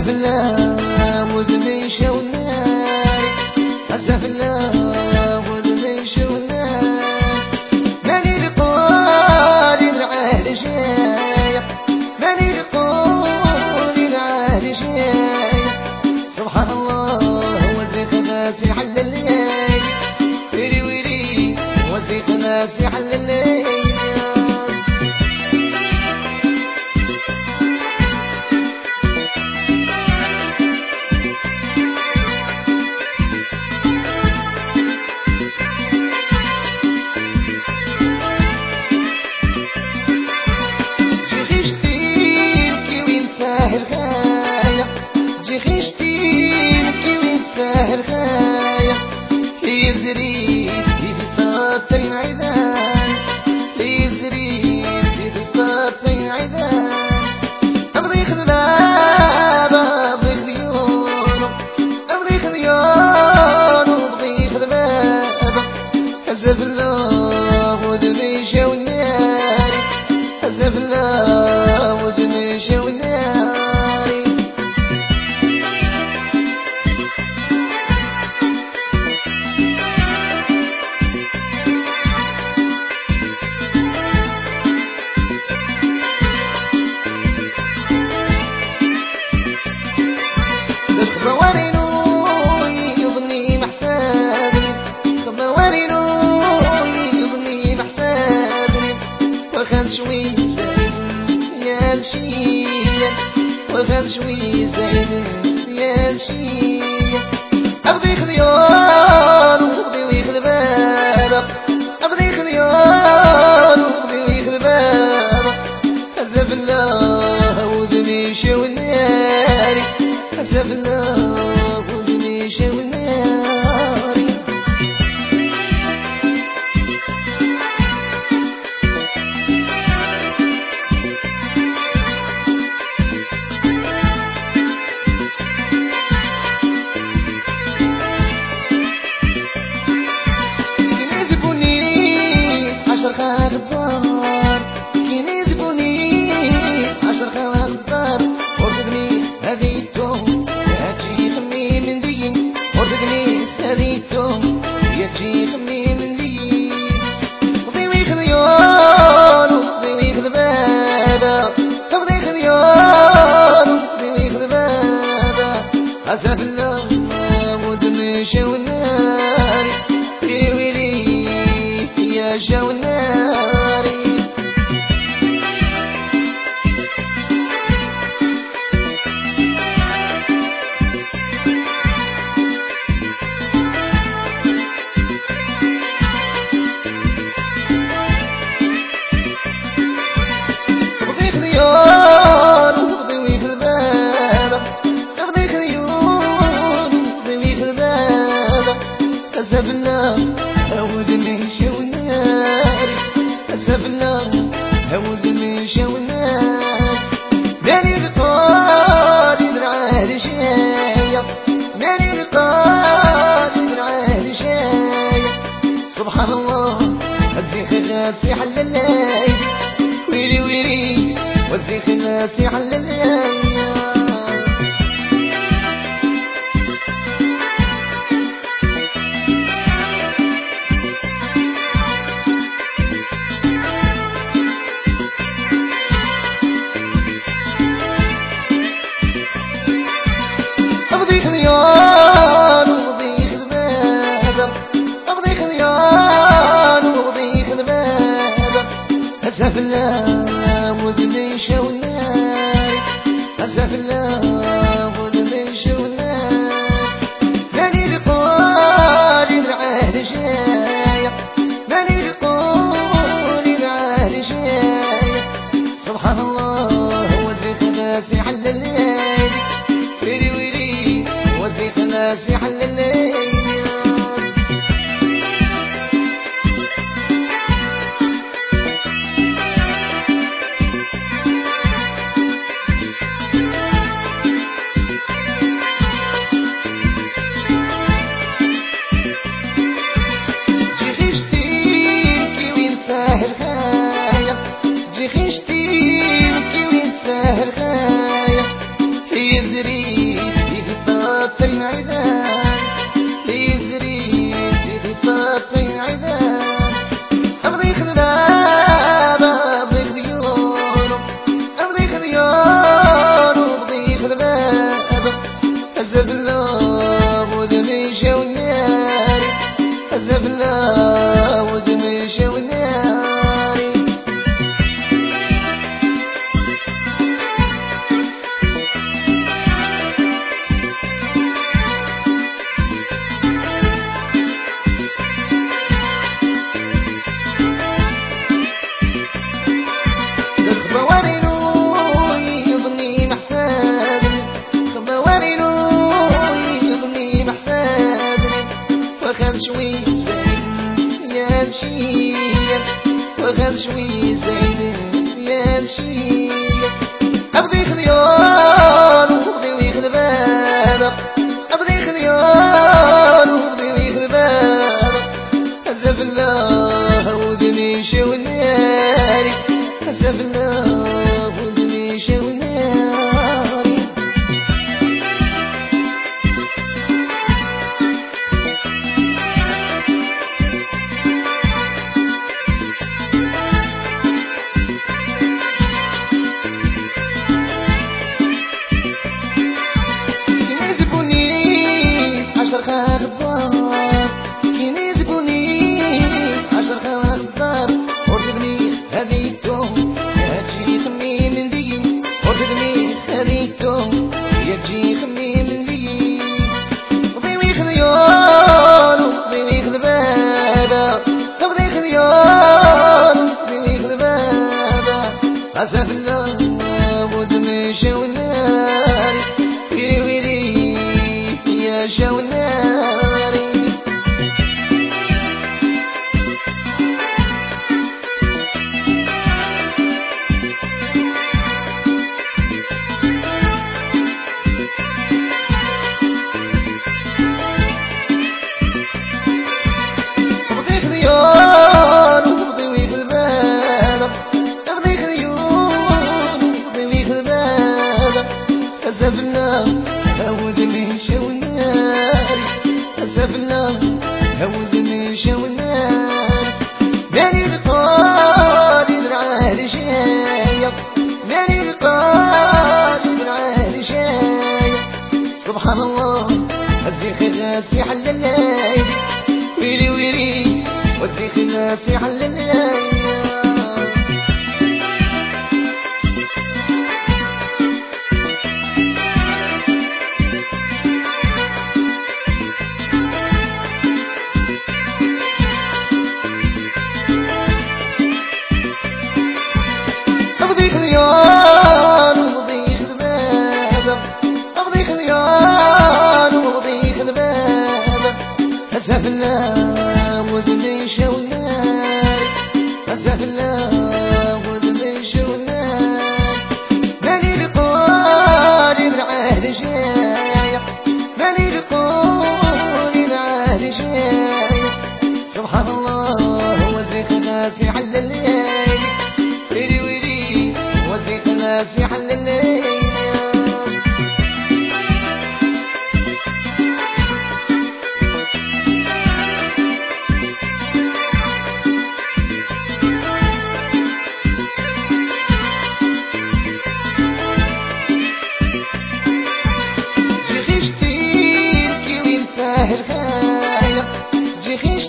أسف الله وذني شو النار، أسف الله وذني شو النار. ماني بقول العهد شايق، ماني بقول العهد شايق. سبحان الله وزيت ناسي حل الليل، ويلي ويلي وزيت ناسي حل الليل. أسف الله ودمي شو النار، أسف الله ودمي شو النار. وغير شوي زين يا نشية، أبغي خذيان وأبغي ويخذ بابا، أبغي خذيان وأبغي ويخذ بابا. أسف الله وذني شو النار، أسف الله وذني شو النار. كين يذبوني عشر خوان الدار، ورزقني هذي التوم يجي خمي من دين، ورزقني هذي التوم يجي خمي من دين. وضي ويخذ يون وضي ويخذ بابا، وضي خذيون وضي ويخذ بابا. أسف الله ودمي شو النار، ويلي ويلي يا شو النار. أسف الله ودمي شو النار، أسف الله ودمي شو النار. ماني بقول العهد شايق، ماني بقول العهد شايق. سبحان الله الزيخ غاسي حل الليل، ويلي ويلي والزيخ غاسي حل الليل. أبغي خذيان وأبغي خذ بابا، أبغي خذيان وأبغي خذ بابا. أسف الله وذني شو النار، أسف الله وذني شو النار. ماني بقول العهد شايق، ماني بقول العهد شايق. سبحان الله وزيت ناسي حل الليل، ويلي ويلي وزيت ناسي حل الليل. طاطي عيدان يزري في طاطي عيدان أبغي خذبان أبغي خذيون أبغي خذيون أبغي خذبان أزب الله ودمي شوناري أزب الله ودمي شوناري وخذ شوي زين يا نشية وخذ شوي زين يا نشية أبغي خذيان وأبغي خذبان أبغي خذيان وأبغي خذبان أزف الله ودمي شوناري أزف الله ودمي شوناري غدار كين يذبوني عشر غدار ورجبني هذيتهم يجي خمي من دي ورجبني هذيتهم يجي خمي من دي وضيوي خذيان وضيوي خذبابا وضيوي خذيان وضيوي خذبابا أسف الله ودمي شوناري ويري ويري يا شوناري أبغي خذيان وأبغي خذبان أبغي خذيان وأبغي خذبان أسف الله ودمي شوناري أسف الله ودمي شوناري ماني بقالي درعاه لشايق ماني بقالي درعاه لشايق سبحان الله الزيخ غاسي حل الليل ويلي ويلي والزيخ غاسي حل الليل أبغي خذيان وأبغي خذبان أبغي خذيان وأبغي خذبان أسف الله ودمي شوناري أسف الله ودمي شوناري ماني بقولي درعاه لشايق ماني بقولي درعاه لشايق سبحان الله وزيخ ناسي حل الليل وزيخ ناسي